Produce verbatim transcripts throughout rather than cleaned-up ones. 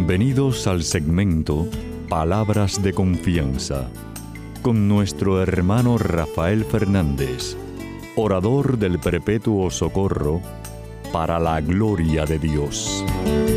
Bienvenidos al segmento Palabras de Confianza con nuestro hermano Rafael Fernández, orador del Perpetuo Socorro, para la gloria de Dios.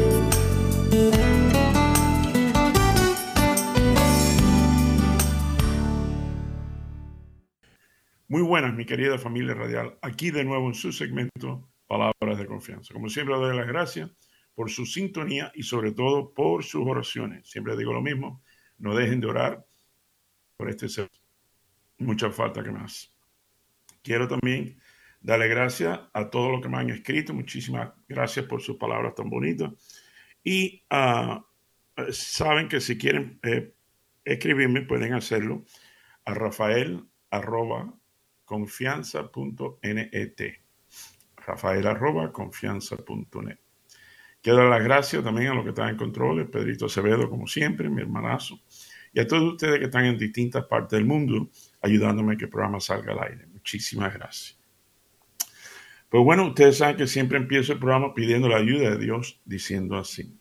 Muy buenas, mi querida familia radial. Aquí de nuevo en su segmento Palabras de Confianza. Como siempre, doy las gracias por su sintonía y sobre todo por sus oraciones. Siempre digo lo mismo, no dejen de orar por este ser. Mucha falta que más. Quiero también darle gracias a todos los que me han escrito. Muchísimas gracias por sus palabras tan bonitas. Y uh, saben que si quieren eh, escribirme, pueden hacerlo a Rafael arroba confianza punto net. Rafael arroba confianza punto net. Quiero dar las gracias también a los que están en control, Pedrito Acevedo, como siempre, mi hermanazo, y a todos ustedes que están en distintas partes del mundo ayudándome a que el programa salga al aire. Muchísimas gracias. Pues bueno, ustedes saben que siempre empiezo el programa pidiendo la ayuda de Dios, diciendo así.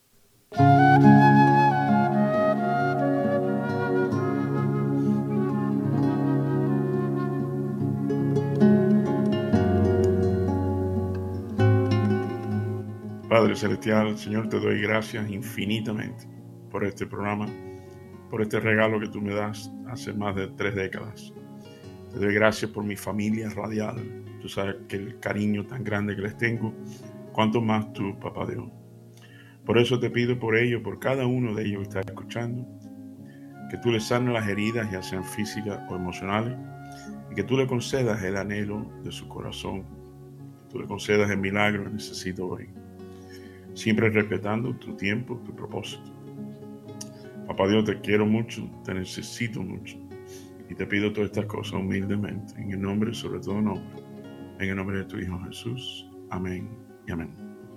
Padre Celestial, Señor, te doy gracias infinitamente por este programa, por este regalo que tú me das hace más de tres décadas. Te doy gracias por mi familia radial. Tú sabes que el cariño tan grande que les tengo, cuanto más tú, Papá Dios. Por eso te pido por ellos, por cada uno de ellos que está escuchando, que tú les sanes las heridas, ya sean físicas o emocionales, y que tú le concedas el anhelo de su corazón, que tú le concedas el milagro que necesito hoy. Siempre respetando tu tiempo, tu propósito. Papá Dios, te quiero mucho, te necesito mucho. Y te pido todas estas cosas humildemente, en el nombre, sobre todo nombre, en el nombre de tu Hijo Jesús. Amén y amén.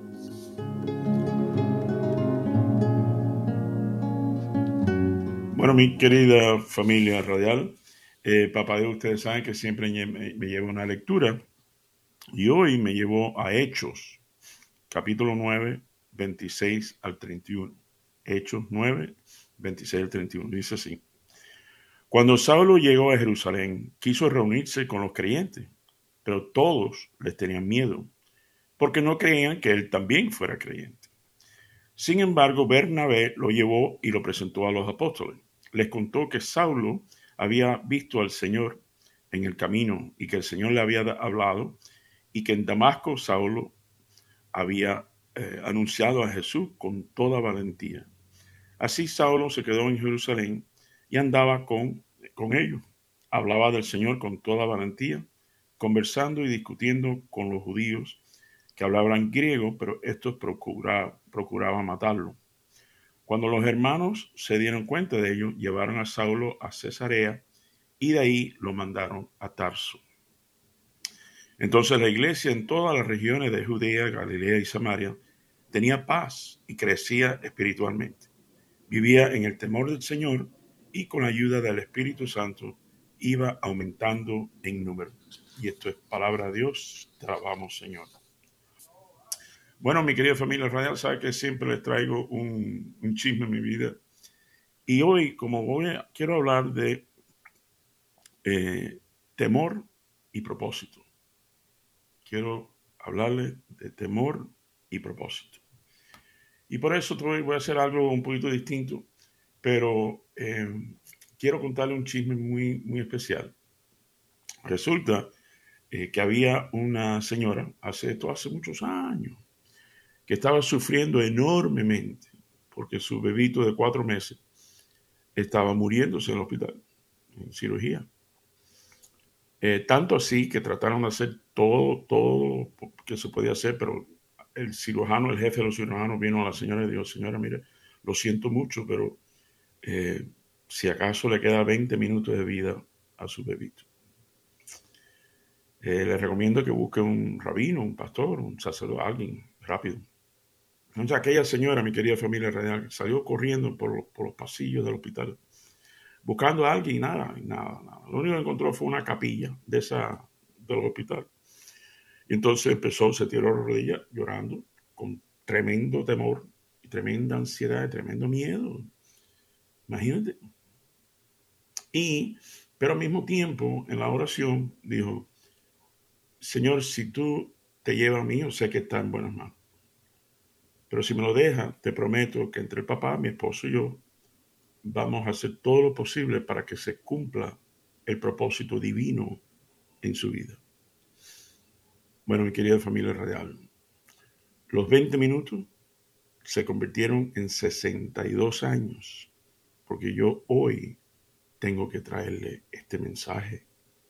Bueno, mi querida familia radial, eh, Papá Dios, ustedes saben que siempre me, me llevo una lectura. Y hoy me llevó a Hechos, capítulo nueve, veintiséis al treinta y uno. Hechos nueve, veintiséis al treinta y uno. Dice así. Cuando Saulo llegó a Jerusalén, quiso reunirse con los creyentes, pero todos les tenían miedo, porque no creían que él también fuera creyente. Sin embargo, Bernabé lo llevó y lo presentó a los apóstoles. Les contó que Saulo había visto al Señor en el camino y que el Señor le había hablado y que en Damasco Saulo había Eh, anunciado a Jesús con toda valentía. Así Saulo se quedó en Jerusalén y andaba con, con ellos. Hablaba del Señor con toda valentía, conversando y discutiendo con los judíos que hablaban griego, pero estos procura, procuraban matarlo. Cuando los hermanos se dieron cuenta de ello, llevaron a Saulo a Cesarea y de ahí lo mandaron a Tarso. Entonces la iglesia en todas las regiones de Judea, Galilea y Samaria tenía paz y crecía espiritualmente. Vivía en el temor del Señor y con la ayuda del Espíritu Santo iba aumentando en número. Y esto es palabra de Dios. Te alabamos, Señor. Bueno, mi querida familia radial, sabe que siempre les traigo un, un chisme en mi vida. Y hoy, como voy a, quiero hablar de eh, temor y propósito. Quiero hablarles de temor y propósito. Y por eso hoy voy a hacer algo un poquito distinto, pero eh, quiero contarle un chisme muy, muy especial. Resulta eh, que había una señora, hace esto hace muchos años, que estaba sufriendo enormemente porque su bebito de cuatro meses estaba muriéndose en el hospital, en cirugía. Eh, tanto así que trataron de hacer todo, todo que se podía hacer, pero el cirujano, el jefe de los cirujanos vino a la señora y dijo, señora, mire, lo siento mucho, pero eh, si acaso le queda veinte minutos de vida a su bebito. Eh, le recomiendo que busque un rabino, un pastor, un sacerdote, alguien rápido. Entonces aquella señora, mi querida familia radial, salió corriendo por los, por los pasillos del hospital, buscando a alguien y nada, y nada, nada. Lo único que encontró fue una capilla de esa del hospital. Y entonces empezó, se tiró a la rodilla llorando con tremendo temor, tremenda ansiedad, tremendo miedo. Imagínate. Y, pero al mismo tiempo, en la oración, dijo, Señor, si tú te llevas a mí, yo sé que está en buenas manos. Pero si me lo dejas, te prometo que entre el papá, mi esposo y yo, vamos a hacer todo lo posible para que se cumpla el propósito divino en su vida. Bueno, mi querida familia radial, los veinte minutos se convirtieron en sesenta y dos años, porque yo hoy tengo que traerle este mensaje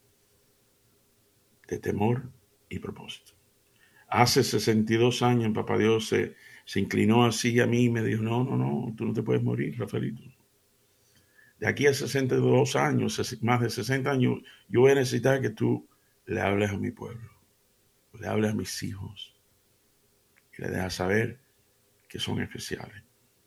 de temor y propósito. Hace sesenta y dos años, Papá Dios se, se inclinó así a mí y me dijo, no, no, no, tú no te puedes morir, Rafaelito. De aquí a sesenta y dos años, más de sesenta años, yo voy a necesitar que tú le hables a mi pueblo, le hables a mis hijos y le dejas saber que son especiales.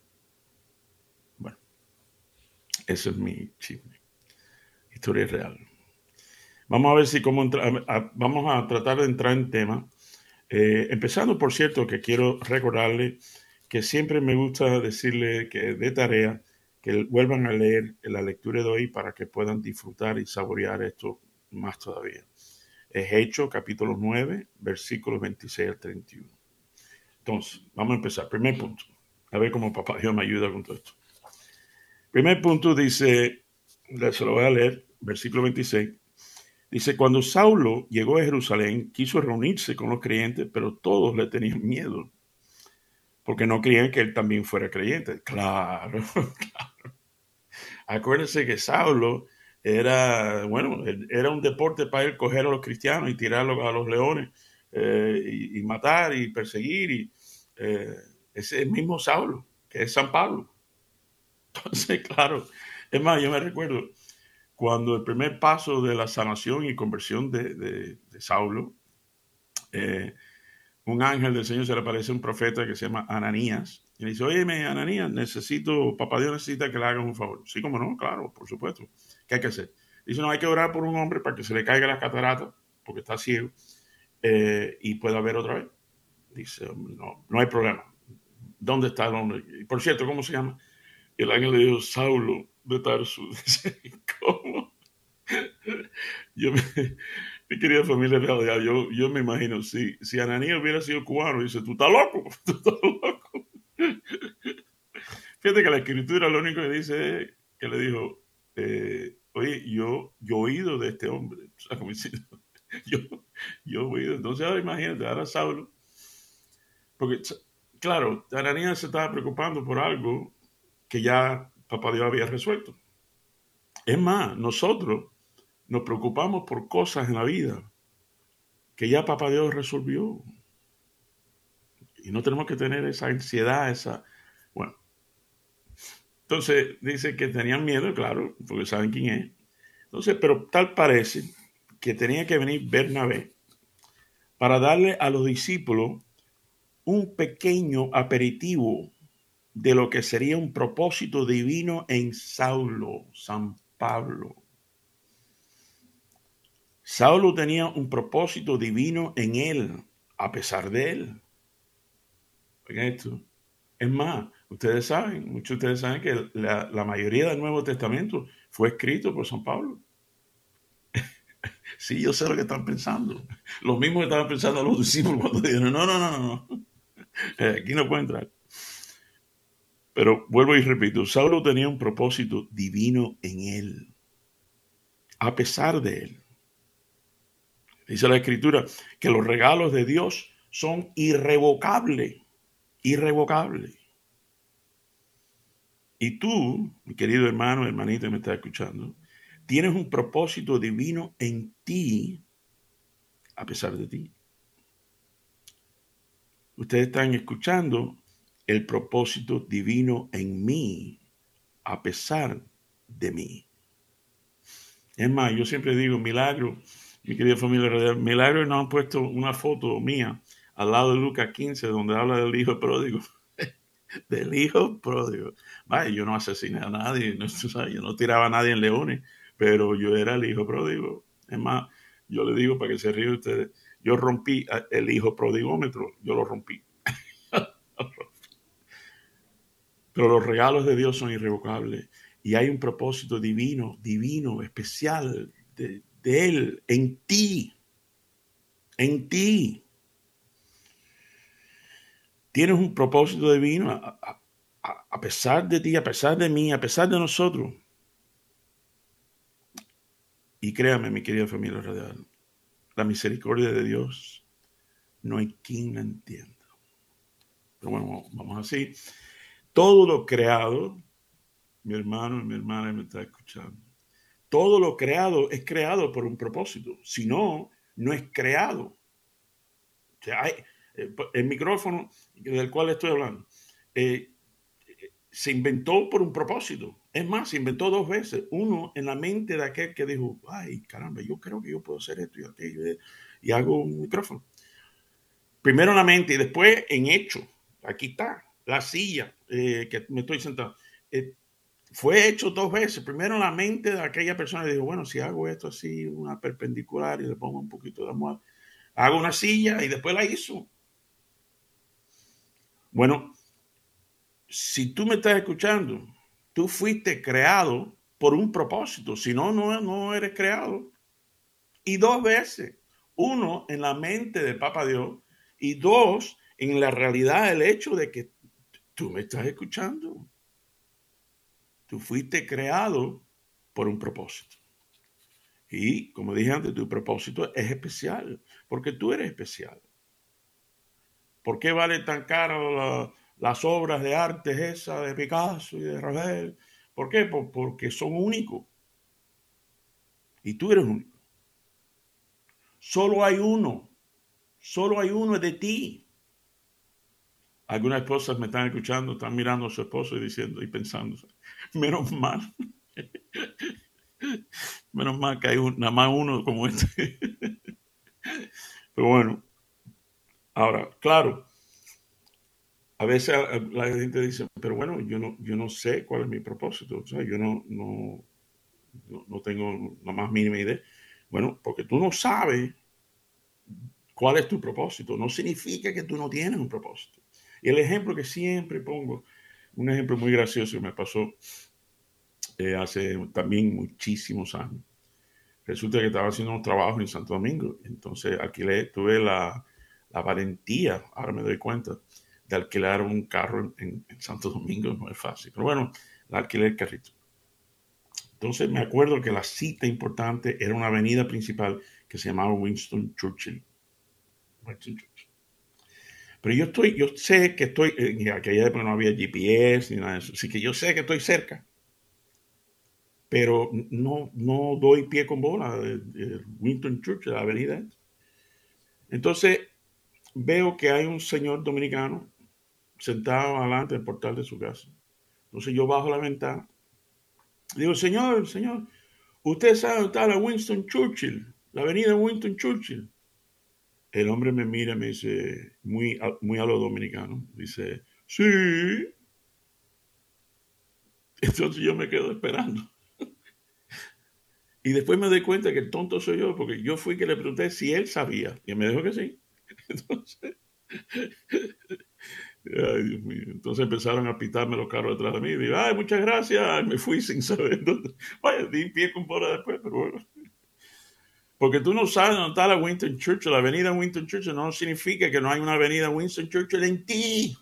Bueno, ese es mi chisme. Historia real. Vamos a ver si cómo entra, a, vamos a tratar de entrar en tema. Eh, empezando, por cierto, que quiero recordarle que siempre me gusta decirle que de tarea que vuelvan a leer la lectura de hoy para que puedan disfrutar y saborear esto más todavía. Es Hechos, capítulo nueve, versículos veintiséis al treinta y uno. Entonces, vamos a empezar. Primer punto. A ver cómo Papá Dios me ayuda con todo esto. Primer punto dice, se lo voy a leer, versículo veintiséis. Dice, cuando Saulo llegó a Jerusalén, quiso reunirse con los creyentes, pero todos le tenían miedo, porque no creían que él también fuera creyente. Claro, claro. Acuérdense que Saulo era, bueno, era un deporte para él coger a los cristianos y tirarlos a los leones, eh, y, y matar y perseguir. Y, eh, ese es el mismo Saulo, que es San Pablo. Entonces, claro, es más, yo me recuerdo cuando el primer paso de la sanación y conversión de, de, de Saulo, eh, un ángel del Señor se le aparece a un profeta que se llama Ananías. Y le dice, oye, Ananías, necesito, Papá Dios necesita que le hagan un favor. Sí, como no, claro, por supuesto. ¿Qué hay que hacer? Dice, no, hay que orar por un hombre para que se le caiga la catarata, porque está ciego, eh, y pueda ver otra vez. Dice, no, no hay problema. ¿Dónde está el hombre? Y por cierto, ¿cómo se llama? Y el ángel le dijo, Saulo de Tarso. Dice, ¿cómo? Yo me, mi querida familia real, yo, yo me imagino, si, si Ananías hubiera sido cubano, dice, tú estás loco, tú estás loco. Fíjate que la escritura lo único que dice es que le dijo, eh, oye, yo, yo he oído de este hombre. O sea, como diciendo, yo, yo he oído. Entonces, ahora imagínate, ahora Saulo, porque, claro, Ananías se estaba preocupando por algo que ya Papá Dios había resuelto. Es más, nosotros nos preocupamos por cosas en la vida que ya Papá Dios resolvió. Y no tenemos que tener esa ansiedad, esa... Bueno. Entonces, dice que tenían miedo, claro, porque saben quién es. Entonces, pero tal parece que tenía que venir Bernabé para darle a los discípulos un pequeño aperitivo de lo que sería un propósito divino en Saulo, San Pablo. Saulo tenía un propósito divino en él, a pesar de él. Oigan esto. Es más, ustedes saben, muchos de ustedes saben que la, la mayoría del Nuevo Testamento fue escrito por San Pablo. Sí, yo sé lo que están pensando. Lo mismo que estaban pensando los discípulos cuando dijeron, no, no, no, no, no. Eh, aquí no puede entrar. Pero vuelvo y repito, Saulo tenía un propósito divino en él, a pesar de él. Dice la Escritura que los regalos de Dios son irrevocables, irrevocables. Y tú, mi querido hermano, hermanita que me está escuchando, tienes un propósito divino en ti, a pesar de ti. Ustedes están escuchando el propósito divino en mí, a pesar de mí. Es más, yo siempre digo, milagro, mi querida familia radial, milagro no han puesto una foto mía al lado de Lucas quince, donde habla del hijo pródigo. Del hijo pródigo. Vaya, yo no asesiné a nadie, no, yo no tiraba a nadie en leones, pero yo era el hijo pródigo. Es más, yo le digo para que se ríen ustedes, yo rompí el hijo prodigómetro, yo lo rompí. Pero los regalos de Dios son irrevocables y hay un propósito divino, divino, especial de, de Él en ti, en ti. Tienes un propósito divino a, a, a pesar de ti, a pesar de mí, a pesar de nosotros. Y créame, mi querida familia radial, la misericordia de Dios no hay quien la entienda. Pero bueno, vamos así. Todo lo creado, mi hermano y mi hermana me está escuchando, todo lo creado es creado por un propósito. Si no, no es creado. O sea, hay, el micrófono del cual estoy hablando eh, se inventó por un propósito. Es más, se inventó dos veces. Uno en la mente de aquel que dijo, ay, caramba, yo creo que yo puedo hacer esto y aquello, y hago un micrófono. Primero en la mente y después en hecho. Aquí está, la silla eh, que me estoy sentado. Eh, fue hecho dos veces. Primero en la mente de aquella persona que dijo, bueno, si hago esto así, una perpendicular y le pongo un poquito de almohada, hago una silla y después la hizo. Bueno, si tú me estás escuchando, tú fuiste creado por un propósito, si no, no, no eres creado. Y dos veces, uno en la mente de Papá Dios y dos en la realidad del hecho de que tú me estás escuchando. Tú fuiste creado por un propósito. Y como dije antes, tu propósito es especial, porque tú eres especial. ¿Por qué vale tan caro la, las obras de arte esas de Picasso y de Rafael? ¿Por qué? Por, porque son únicos. Y tú eres único. Solo hay uno. Solo hay uno de ti. Algunas esposas me están escuchando, están mirando a su esposo y diciendo y pensando, menos mal. Menos mal que hay un, nada más uno como este. Pero bueno, ahora, claro, a veces la gente dice, pero bueno, yo no, yo no sé cuál es mi propósito, o sea, yo no, no, no, no tengo la más mínima idea. Bueno, porque tú no sabes cuál es tu propósito, no significa que tú no tienes un propósito. Y el ejemplo que siempre pongo, un ejemplo muy gracioso que me pasó eh, hace también muchísimos años. Resulta que estaba haciendo un trabajo en Santo Domingo, entonces alquilé, tuve la, la valentía, ahora me doy cuenta, de alquilar un carro en, en Santo Domingo, no es fácil, pero bueno, la alquilé el carrito. Entonces me acuerdo que la cita importante era una avenida principal que se llamaba Winston Churchill. Winston Churchill. Pero yo estoy, yo sé que estoy, en aquella época no había G P S ni nada de eso, así que yo sé que estoy cerca. Pero no, no doy pie con bola de, de Winston Churchill, la avenida. Entonces veo que hay un señor dominicano sentado adelante del portal de su casa. Entonces yo bajo la ventana. Digo, señor, señor, usted sabe dónde está la Winston Churchill, la avenida Winston Churchill. El hombre me mira y me dice, muy, muy a lo dominicano, dice, sí. Entonces yo me quedo esperando. Y después me doy cuenta que el tonto soy yo, porque yo fui que le pregunté si él sabía. Y me dijo que sí. Entonces, ay, Dios mío. Entonces empezaron a pitarme los carros detrás de mí. Y digo, ay, muchas gracias. Me fui sin saber. Entonces, vaya, di pie con bola después, pero bueno. Porque tú no sabes dónde está la Winston Churchill, la avenida Winston Churchill, no significa que no hay una avenida Winston Churchill en ti.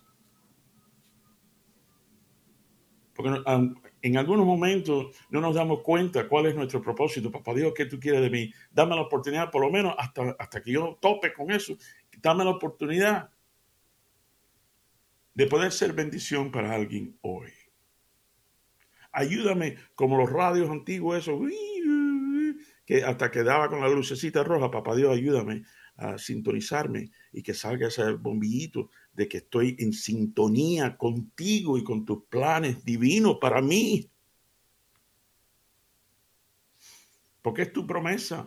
Porque en algunos momentos no nos damos cuenta cuál es nuestro propósito. Papá Dios, ¿qué tú quieres de mí? Dame la oportunidad, por lo menos hasta, hasta que yo tope con eso. Dame la oportunidad de poder ser bendición para alguien hoy. Ayúdame, como los radios antiguos, esos, que hasta quedaba con la lucecita roja. Papá Dios, ayúdame a sintonizarme y que salga ese bombillito de que estoy en sintonía contigo y con tus planes divinos para mí. Porque es tu promesa.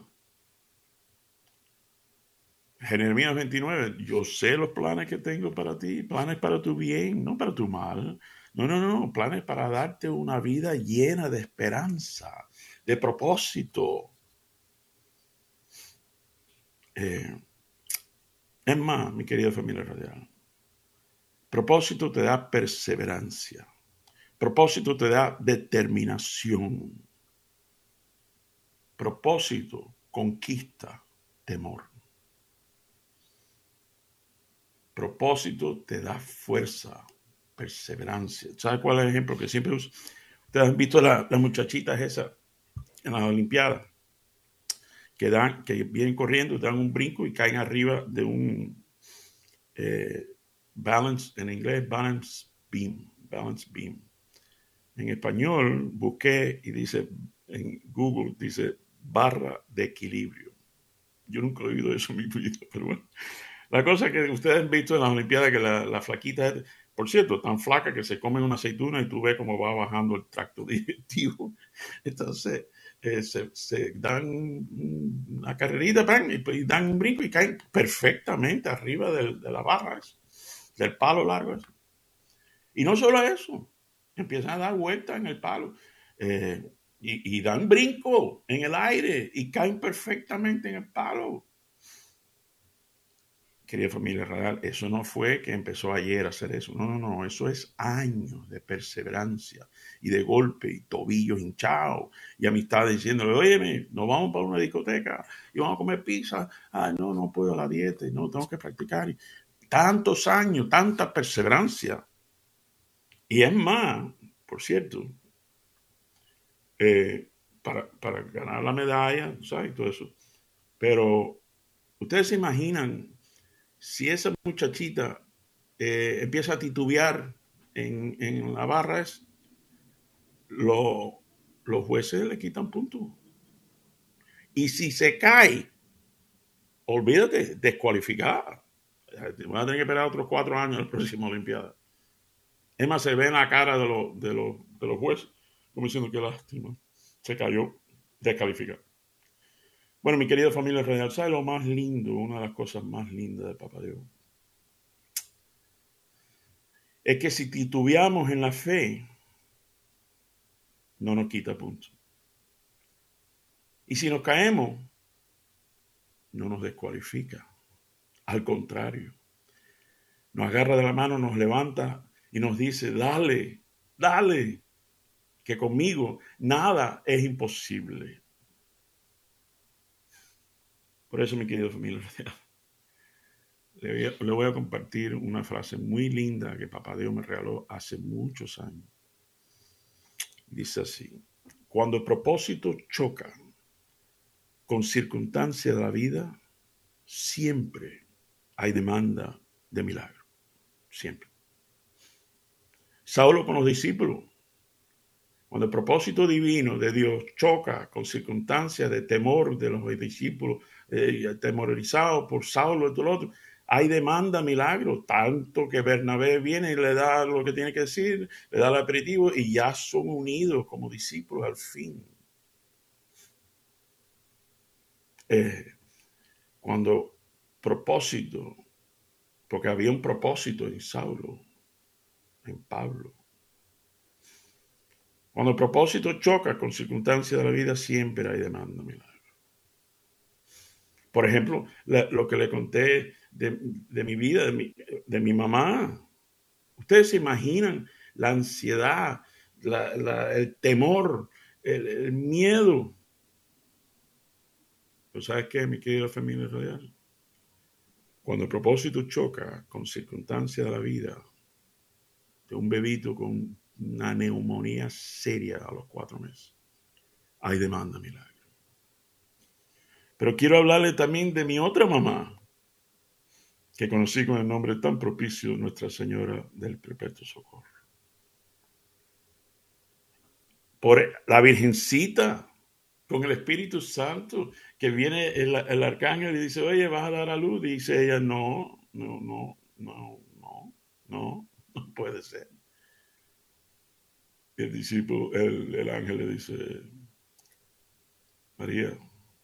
Jeremías veintinueve, yo sé los planes que tengo para ti, planes para tu bien, no para tu mal. No, no, no, planes para darte una vida llena de esperanza, de propósito. Eh, es más, mi querida familia radial, propósito te da perseverancia. Propósito te da determinación. Propósito conquista temor. Propósito te da fuerza, perseverancia. ¿Sabes cuál es el ejemplo que siempre uso? Ustedes han visto las la muchachitas esas en las Olimpiadas que dan, que vienen corriendo, dan un brinco y caen arriba de un eh, balance, en inglés, balance beam, balance beam. En español busqué y dice, en Google dice barra de equilibrio. Yo nunca he oído eso en mi vida, pero bueno. La cosa que ustedes han visto en las Olimpiadas, que la, la flaquita, por cierto, tan flaca que se comen una aceituna y tú ves cómo va bajando el tracto digestivo. Entonces, eh, se, se dan una carrerita, pan, y, y dan un brinco y caen perfectamente arriba de, de la barra, del palo largo. Y no solo eso, empiezan a dar vueltas en el palo eh, y, y dan brinco en el aire y caen perfectamente en el palo. Querida familia radial, eso no fue que empezó ayer a hacer eso. No, no, no. Eso es años de perseverancia y de golpe y tobillos hinchados y amistades diciéndole, oye, nos vamos para una discoteca y vamos a comer pizza. Ay, no, no puedo la dieta y no, tengo que practicar. Y tantos años, tanta perseverancia. Y es más, por cierto, eh, para, para ganar la medalla, ¿sabes? Todo eso. Pero ustedes se imaginan si esa muchachita eh, empieza a titubear en, en la barra, lo, los jueces le quitan puntos. Y si se cae, olvídate, descualificada. Van a tener que esperar otros cuatro años en la próxima Olimpiada. Es más, se ve en la cara de, lo, de, lo, de los jueces, como diciendo que lástima, se cayó, descalificada. Bueno, mi querida familia radial, ¿sabe lo más lindo? Una de las cosas más lindas de Papá Dios es que si titubeamos en la fe, no nos quita puntos. Y si nos caemos, no nos descualifica. Al contrario, nos agarra de la mano, nos levanta y nos dice, dale, dale, que conmigo nada es imposible. Por eso, mi querido familia, le voy, a, le voy a compartir una frase muy linda que Papá Dios me regaló hace muchos años. Dice así, cuando el propósito choca con circunstancias de la vida, siempre hay demanda de milagro. Siempre. Saulo con los discípulos. Cuando el propósito divino de Dios choca con circunstancias de temor de los discípulos, eh, atemorizados por Saulo y todo lo otro, hay demanda milagro, tanto que Bernabé viene y le da lo que tiene que decir, le da el aperitivo y ya son unidos como discípulos al fin. Eh, cuando propósito, porque había un propósito en Saulo, en Pablo. Cuando el propósito choca con circunstancias de la vida, siempre hay demanda milagro. Por ejemplo, la, lo que le conté de, de mi vida, de mi, de mi mamá. Ustedes se imaginan la ansiedad, la, la, el temor, el, el miedo. ¿Pero sabes qué, mi querida familia radial? Cuando el propósito choca con circunstancias de la vida, de un bebito con una neumonía seria a los cuatro meses, hay demanda milagro. Pero quiero hablarle también de mi otra mamá, que conocí con el nombre tan propicio, Nuestra Señora del Perpetuo Socorro. Por la Virgencita, con el Espíritu Santo, que viene el, el arcángel y dice, oye, vas a dar a luz. Dice ella, no, no, no, no, no, no, no puede ser. Y el discípulo, el, el ángel le dice, María,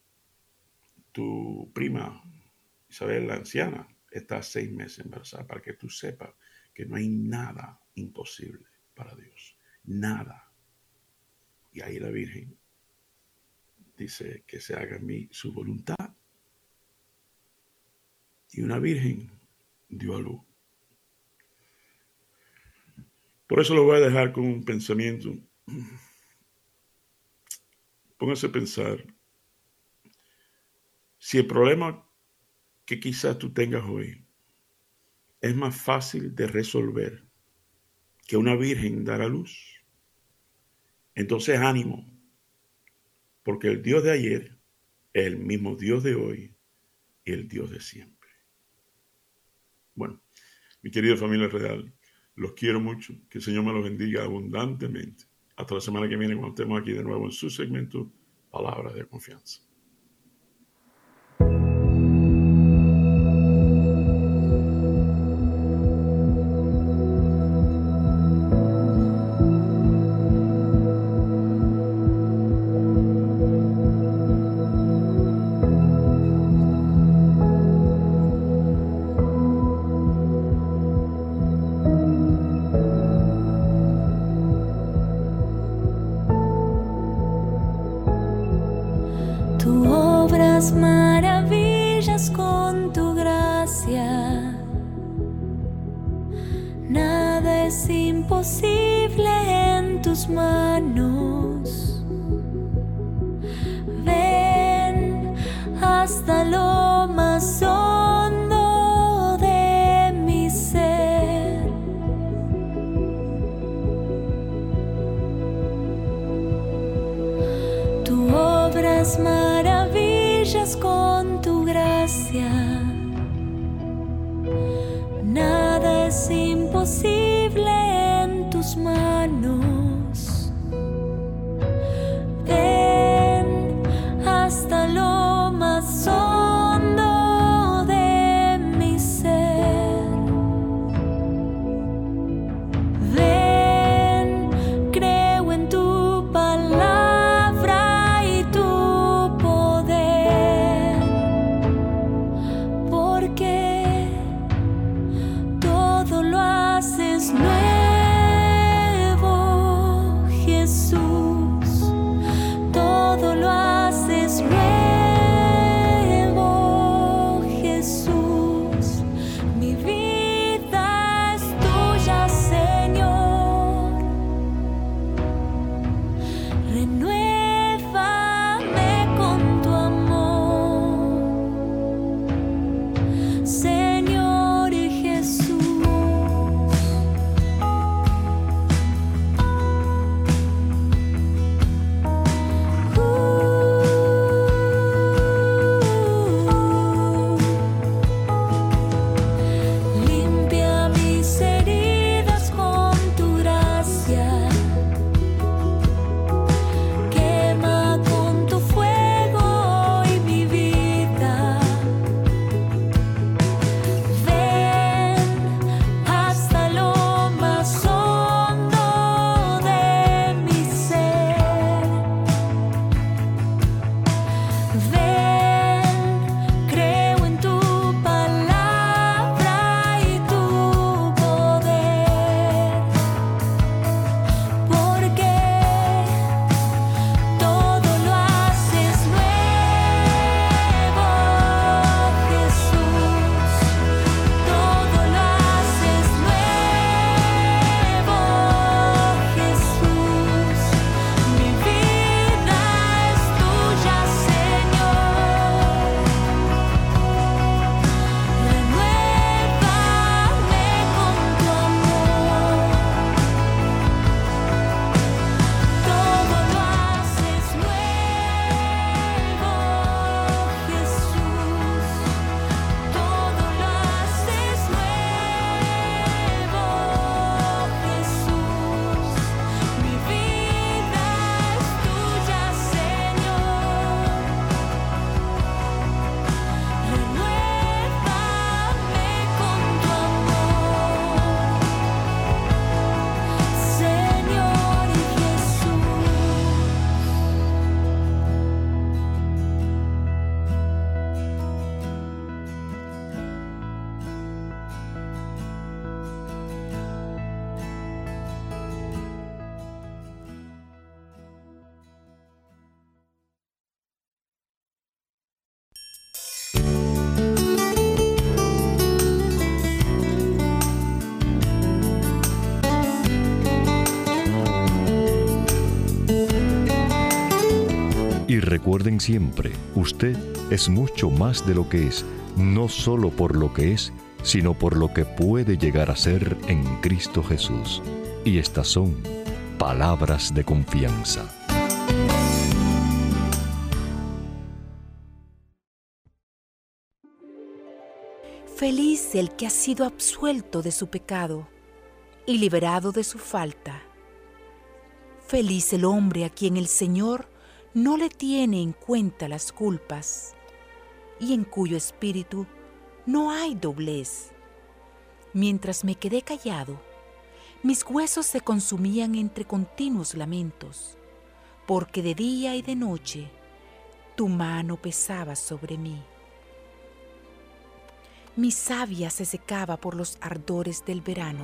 tu prima Isabel, la anciana, está seis meses embarazada, para que tú sepas que no hay nada imposible para Dios. Nada. Y ahí la Virgen dice que se haga en mí su voluntad. Y una virgen dio a luz. Por eso lo voy a dejar con un pensamiento. Póngase a pensar. Si el problema que quizás tú tengas hoy es más fácil de resolver que una virgen dar a luz, entonces ánimo, porque el Dios de ayer es el mismo Dios de hoy y el Dios de siempre. Bueno, mi querida familia real, los quiero mucho. Que el Señor me los bendiga abundantemente. Hasta la semana que viene, cuando estemos aquí de nuevo en su segmento Palabras de Confianza. Maravillas con tu gracia, nada es imposible en tus manos. Ven hasta lo más hondo de mi ser. Tu obra es maravillas con tu gracia, nada es imposible en tus manos. Ven hasta lo más hondo de mi ser. Ven, creo en tu palabra y tu poder, porque todo lo haces Y recuerden siempre, usted es mucho más de lo que es, no solo por lo que es, sino por lo que puede llegar a ser en Cristo Jesús. Y estas son palabras de confianza. Feliz el que ha sido absuelto de su pecado y liberado de su falta. Feliz el hombre a quien el Señor no le tiene en cuenta las culpas y en cuyo espíritu no hay doblez. Mientras me quedé callado, mis huesos se consumían entre continuos lamentos, porque de día y de noche tu mano pesaba sobre mí. Mi savia se secaba por los ardores del verano.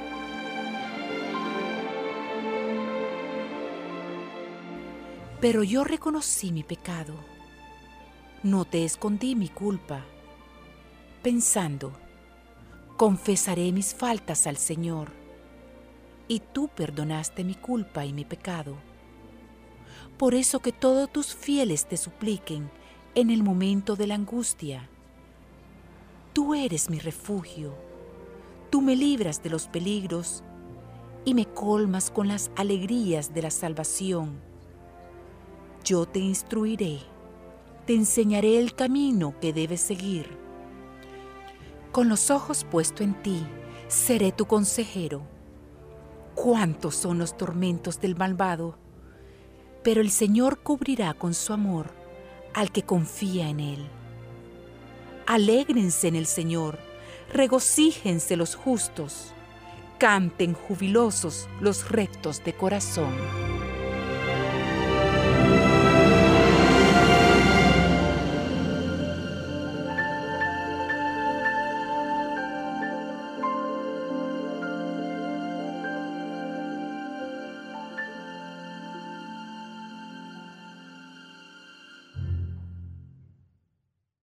Pero yo reconocí mi pecado. No te escondí mi culpa, pensando, confesaré mis faltas al Señor, y tú perdonaste mi culpa y mi pecado. Por eso que todos tus fieles te supliquen en el momento de la angustia. Tú eres mi refugio, tú me libras de los peligros y me colmas con las alegrías de la salvación. Yo te instruiré, te enseñaré el camino que debes seguir. Con los ojos puestos en ti, seré tu consejero. Cuántos son los tormentos del malvado, pero el Señor cubrirá con su amor al que confía en Él. Alégrense en el Señor, regocíjense los justos, canten jubilosos los rectos de corazón.